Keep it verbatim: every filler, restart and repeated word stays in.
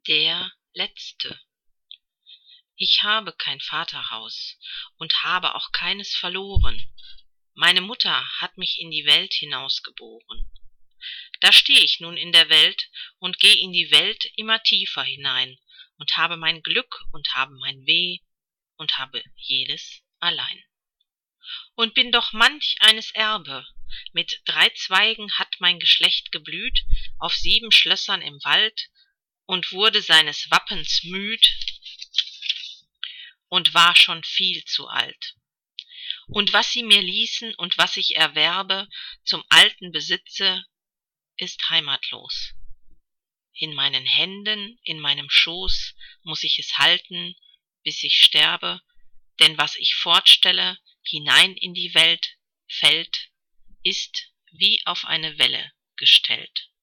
Der Letzte. Ich habe kein Vaterhaus und habe auch keines verloren. Meine Mutter hat mich in die Welt hinausgeboren. Da steh ich nun in der Welt und geh in die Welt immer tiefer hinein und habe mein Glück und habe mein Weh und habe jedes allein. Und bin doch manch eines Erbe, mit drei Zweigen hat mein Geschlecht geblüht, auf sieben Schlössern im Wald, und wurde seines Wappens müd und war schon viel zu alt. Und was sie mir ließen und was ich erwerbe zum alten Besitze, ist heimatlos. In meinen Händen, in meinem Schoß muß ich es halten, bis ich sterbe, denn was ich fortstelle, hinein in die Welt, fällt, ist wie auf eine Welle gestellt.